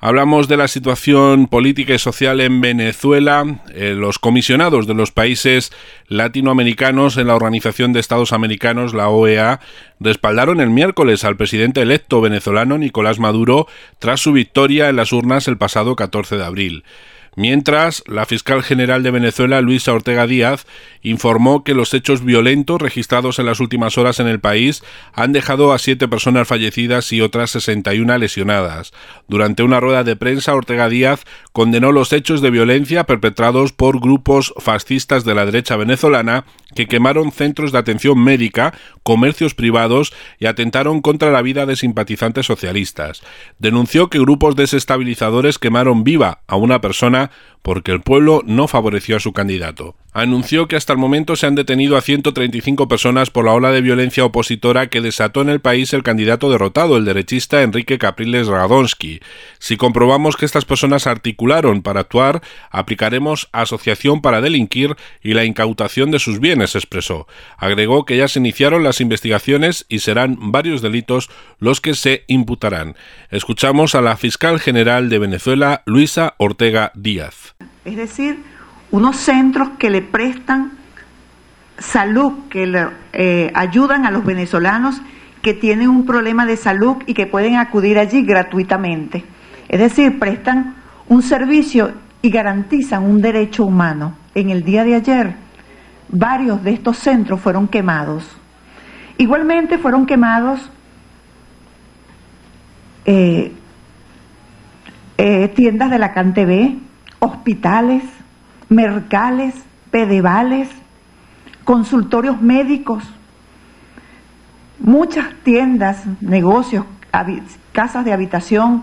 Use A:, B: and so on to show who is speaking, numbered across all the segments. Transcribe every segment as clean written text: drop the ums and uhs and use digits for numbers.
A: Hablamos de la situación política y social en Venezuela. Los comisionados de los países latinoamericanos en la Organización de Estados Americanos, la OEA, respaldaron el miércoles al presidente electo venezolano Nicolás Maduro tras su victoria en las urnas el pasado 14 de abril. Mientras, la fiscal general de Venezuela, Luisa Ortega Díaz, informó que los hechos violentos registrados en las últimas horas en el país han dejado a 7 personas fallecidas y otras 61 lesionadas. Durante una rueda de prensa, Ortega Díaz condenó los hechos de violencia perpetrados por grupos fascistas de la derecha venezolana que quemaron centros de atención médica, comercios privados y atentaron contra la vida de simpatizantes socialistas. Denunció que grupos desestabilizadores quemaron viva a una persona porque el pueblo no favoreció a su candidato. Anunció que hasta el momento se han detenido a 135 personas por la ola de violencia opositora que desató en el país el candidato derrotado, el derechista Enrique Capriles Radonsky. Si comprobamos que estas personas articularon para actuar, aplicaremos asociación para delinquir y la incautación de sus bienes, expresó. Agregó que ya se iniciaron las investigaciones y serán varios delitos los que se imputarán. Escuchamos a la fiscal general de Venezuela, Luisa Ortega Díaz.
B: Es decir, unos centros que le prestan salud, que le ayudan a los venezolanos que tienen un problema de salud y que pueden acudir allí gratuitamente. Es decir, prestan un servicio y garantizan un derecho humano. En el día de ayer, varios de estos centros fueron quemados. Igualmente fueron quemados tiendas de la CanTV, hospitales, mercales, pedevales, consultorios médicos, muchas tiendas, negocios, casas de habitación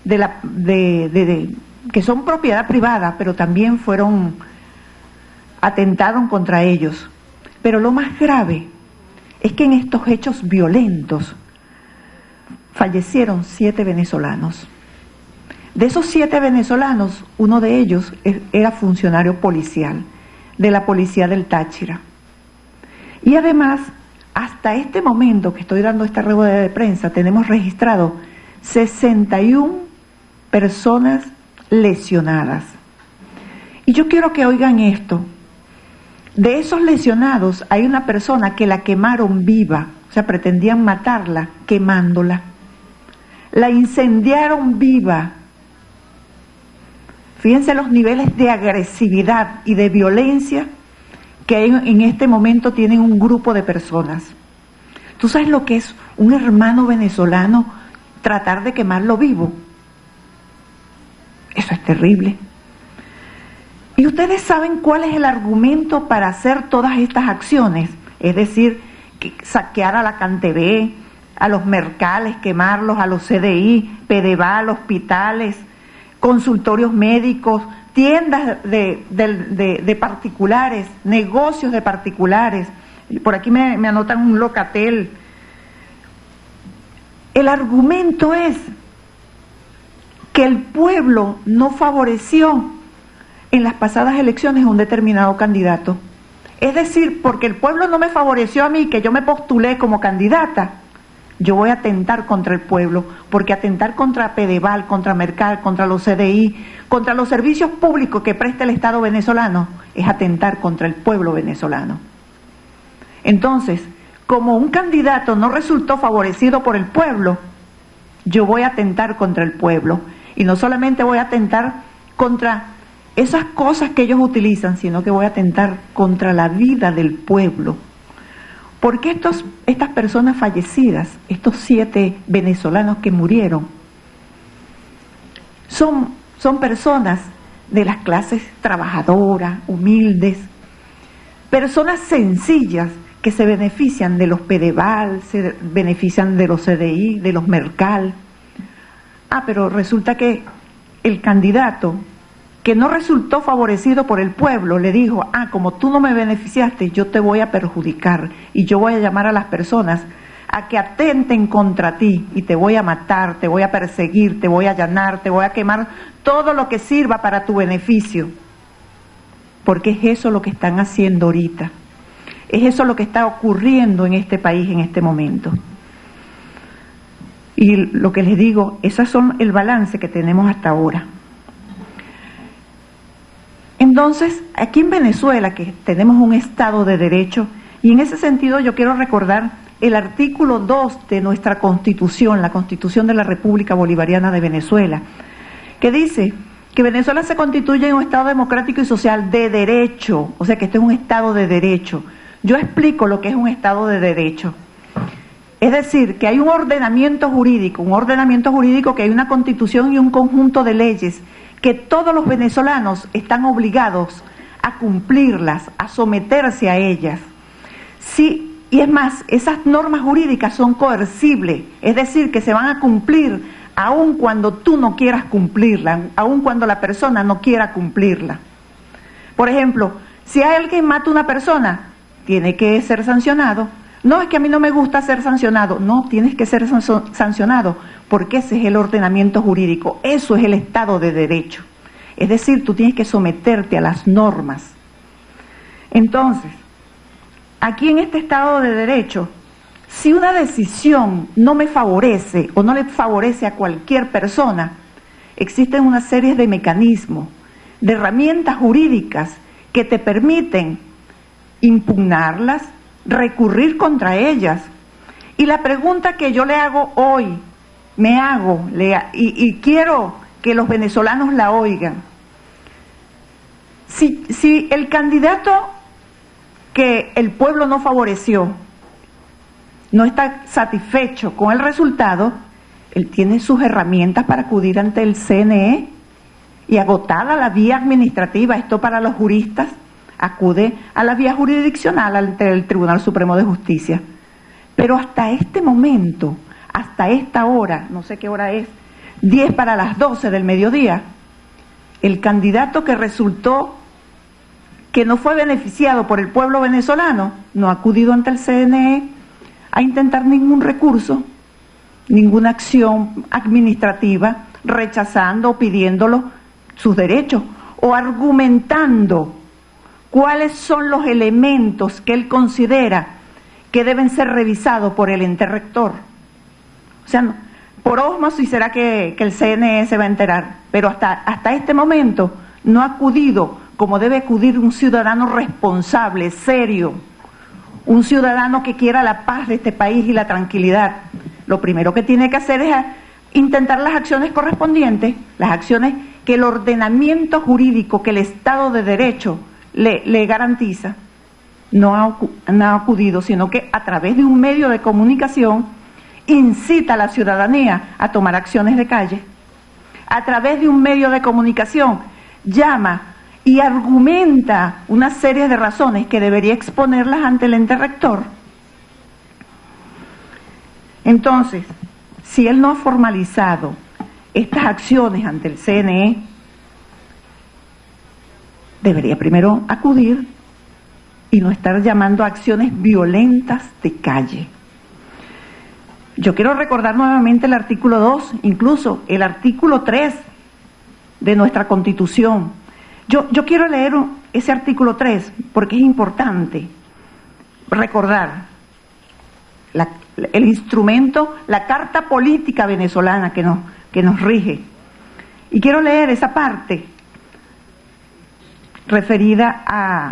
B: que son propiedad privada, pero también atentaron contra ellos. Pero lo más grave es que en estos hechos violentos fallecieron 7 venezolanos. De esos 7 venezolanos, uno de ellos era funcionario policial de la policía del Táchira. Y además, hasta este momento que estoy dando esta rueda de prensa, tenemos registrado 61 personas lesionadas. Y yo quiero que oigan esto. De esos lesionados hay una persona que la quemaron viva, o sea, pretendían matarla quemándola. La incendiaron viva. Fíjense los niveles de agresividad y de violencia que en este momento tienen un grupo de personas. ¿Tú sabes lo que es un hermano venezolano tratar de quemarlo vivo? Eso es terrible. ¿Y ustedes saben cuál es el argumento para hacer todas estas acciones? Es decir, saquear a la CanTV, a los mercales, quemarlos, a los CDI, Pedeval, hospitales, consultorios médicos, tiendas de particulares, negocios de particulares. Por aquí me anotan un Locatel. El argumento es que el pueblo no favoreció en las pasadas elecciones a un determinado candidato. Es decir, porque el pueblo no me favoreció a mí, que yo me postulé como candidata, yo voy a atentar contra el pueblo, porque atentar contra Pedeval, contra Mercal, contra los CDI, contra los servicios públicos que presta el Estado venezolano, es atentar contra el pueblo venezolano. Entonces, como un candidato no resultó favorecido por el pueblo, yo voy a atentar contra el pueblo. Y no solamente voy a atentar contra esas cosas que ellos utilizan, sino que voy a atentar contra la vida del pueblo. Porque estas personas fallecidas, estos 7 venezolanos que murieron, son personas de las clases trabajadoras, humildes, personas sencillas que se benefician de los Pedeval, se benefician de los CDI, de los Mercal. Pero resulta que el candidato que no resultó favorecido por el pueblo, le dijo, como tú no me beneficiaste, yo te voy a perjudicar y yo voy a llamar a las personas a que atenten contra ti y te voy a matar, te voy a perseguir, te voy a allanar, te voy a quemar, todo lo que sirva para tu beneficio. Porque es eso lo que están haciendo ahorita. Es eso lo que está ocurriendo en este país en este momento. Y lo que les digo, esos son el balance que tenemos hasta ahora. Entonces, aquí en Venezuela, que tenemos un Estado de Derecho, y en ese sentido yo quiero recordar el artículo 2 de nuestra Constitución, la Constitución de la República Bolivariana de Venezuela, que dice que Venezuela se constituye en un Estado democrático y social de derecho, o sea que este es un Estado de derecho. Yo explico lo que es un Estado de derecho. Es decir, que hay un ordenamiento jurídico que hay una Constitución y un conjunto de leyes que todos los venezolanos están obligados a cumplirlas, a someterse a ellas. Sí, y es más, esas normas jurídicas son coercibles, es decir, que se van a cumplir aun cuando tú no quieras cumplirla, aun cuando la persona no quiera cumplirla. Por ejemplo, si alguien mata a una persona, tiene que ser sancionado. No, es que a mí no me gusta ser sancionado. No, tienes que ser sancionado, porque ese es el ordenamiento jurídico, eso es el Estado de Derecho. Es decir, tú tienes que someterte a las normas. Entonces, aquí en este Estado de Derecho, si una decisión no me favorece o no le favorece a cualquier persona, existen una serie de mecanismos, de herramientas jurídicas que te permiten impugnarlas, recurrir contra ellas. Y la pregunta que yo le hago hoy, y quiero que los venezolanos la oigan, si el candidato que el pueblo no favoreció no está satisfecho con el resultado, él tiene sus herramientas para acudir ante el CNE y, agotada la vía administrativa, esto para los juristas, acude a la vía jurisdiccional ante el Tribunal Supremo de Justicia. Pero hasta este momento, hasta esta hora, no sé qué hora es, 10 para las 12 del mediodía, el candidato que resultó que no fue beneficiado por el pueblo venezolano no ha acudido ante el CNE a intentar ningún recurso, ninguna acción administrativa, rechazando o pidiéndolo sus derechos, o argumentando cuáles son los elementos que él considera que deben ser revisados por el ente rector. O sea, por ósmosis será que el CNE se va a enterar, pero hasta este momento no ha acudido como debe acudir un ciudadano responsable, serio, un ciudadano que quiera la paz de este país y la tranquilidad. Lo primero que tiene que hacer es intentar las acciones correspondientes, las acciones que el ordenamiento jurídico, que el Estado de Derecho le garantiza. No ha acudido, sino que a través de un medio de comunicación incita a la ciudadanía a tomar acciones de calle. A través de un medio de comunicación llama y argumenta una serie de razones que debería exponerlas ante el ente rector. Entonces, si él no ha formalizado estas acciones ante el CNE, debería primero acudir y no estar llamando a acciones violentas de calle. Yo quiero recordar nuevamente el artículo 2, incluso el artículo 3 de nuestra Constitución. Yo quiero leer ese artículo 3 porque es importante recordar el instrumento, la carta política venezolana que nos rige. Y quiero leer esa parte referida a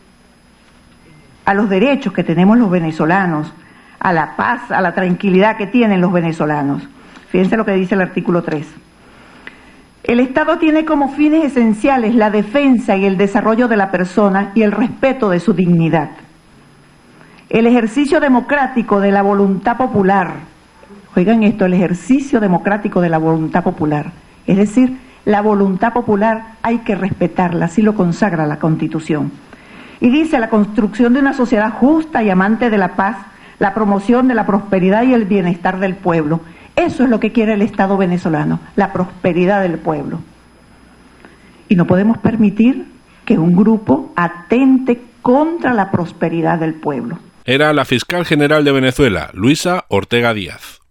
B: los derechos que tenemos los venezolanos, a la paz, a la tranquilidad que tienen los venezolanos. Fíjense lo que dice el artículo 3. El Estado tiene como fines esenciales la defensa y el desarrollo de la persona y el respeto de su dignidad. El ejercicio democrático de la voluntad popular, oigan esto, el ejercicio democrático de la voluntad popular, es decir, la voluntad popular hay que respetarla, así lo consagra la Constitución. Y dice la construcción de una sociedad justa y amante de la paz, la promoción de la prosperidad y el bienestar del pueblo. Eso es lo que quiere el Estado venezolano, la prosperidad del pueblo. Y no podemos permitir que un grupo atente contra la prosperidad del pueblo.
A: Era la fiscal general de Venezuela, Luisa Ortega Díaz.